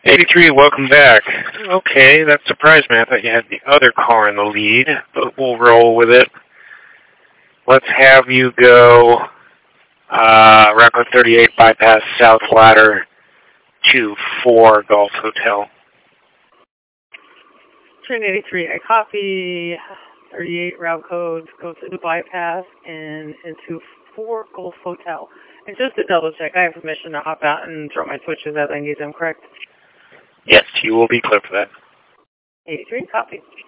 83, welcome back. Okay, that surprised me. I thought you had the other car in the lead, but we'll roll with it. Let's have you go Route 38 bypass South Ladder to 4 Golf Hotel. Train 83, I copy 38 route code, go to the bypass and into 4 Golf Hotel. And just to double check, I have permission to hop out and throw my switches as I need them, correct? Yes, you will be clear for that. 83, copy.